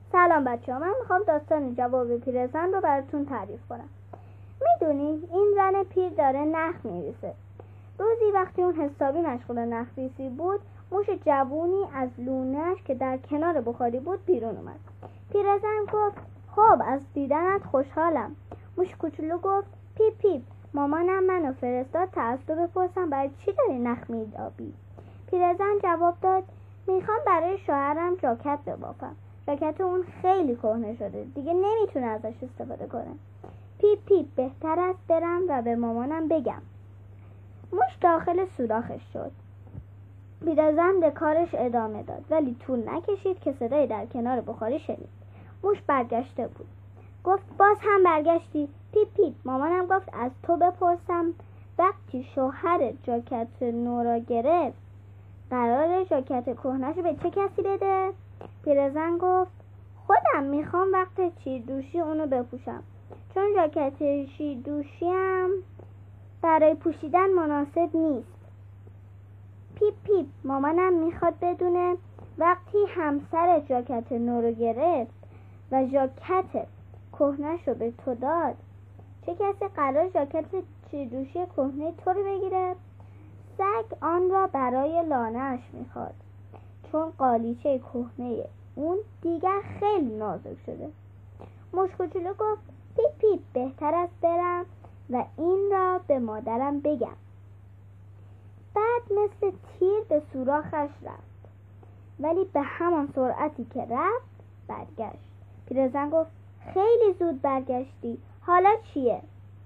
سلام بچه‌ها، من میخوام داستان جواب پیرزن رو براتون تعریف کنم. میدونید این زن پیر داره نخ میریزه. روزی وقتی اون حسابی مشغول نخ‌ریزی بود، موش جوونی از لونه‌اش که در کنار بخاری بود بیرون اومد. پیرزن گفت خب از دیدنت خوشحالم. موش کوچولو گفت پیپ پیپ، مامانم منو فرستاد تا از تو بپرسم برای چی داری نخ می‌دابی. پیرزن جواب داد میخوام برای شوهرم جاکت ببافم. جاکت اون خیلی کهنه شده، دیگه نمیتونه ازش استفاده کنه. پیپ پیپ، بهتر است برم و به مامانم بگم. موش داخل سوراخش شد. پیرزن به کارش ادامه داد، ولی طول نکشید که صدای در کنار بخاری شنید. موش برگشته بود. گفت باز هم برگشتی؟ پیپ پیپ، مامانم گفت از تو بپرسم وقتی شوهر جاکت نو را گرفت قراره جاکت کهنه‌شو به چه کسی بده؟ پیرزن گفت خودم میخوام وقت چیردوشی اونو بپوشم، چون جاکت شیردوشیم برای پوشیدن مناسب نیست. پیپ پیپ، مامانم میخواد بدونه وقتی همسر جاکت نو رو گرفت و جاکت کهنه‌شو به تو داد، چه کسی قرار جاکت چیردوشی کهنه تو رو بگیره؟ سگ آن را برای لانه‌اش میخواد، چون قالیچه کهنه اون دیگر خیلی نازک شده. موش کوچولو گفت پیپ پیپ، بهتر است برم و این را به مادرم بگم. بعد مثل تیر به سوراخش رفت، ولی به همان سرعتی که رفت برگشت. پیرزن گفت خیلی زود برگشتی، حالا چیه؟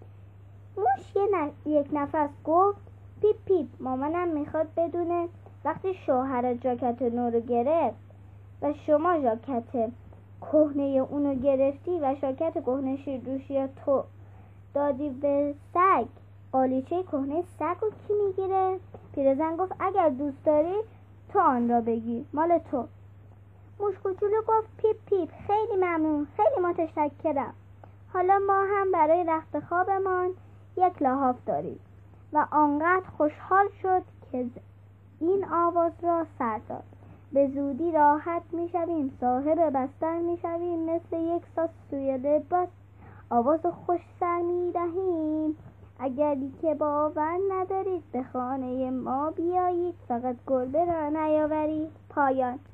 موش یک نفس گفت پیپ پیپ، مامانم میخواد بدونه وقتی شوهر جاکت نو رو گرفت و شما جاکت کهنه اونو گرفتی و جاکت کهنه شیردوشی تو دادی به سگ، قالیچه کهنه سگ رو کی میگیره؟ پیرزن گفت اگر دوست داری تو آن را بگیر، مال تو. موش کوچولو گفت پیپ پیپ، خیلی ممنون، خیلی متشکرم. حالا ما هم برای رخت خوابمان یک لحاف داریم. و آنقدر خوشحال شد که این آواز را سر داد. به زودی راحت میشویم، صاحب بستر میشویم، مثل یک ساس توی لباس آواز خوش سر میدهیم. اگری که باور ندارید به خانه ما بیایید، فقط گربه را نیاورید. پایان.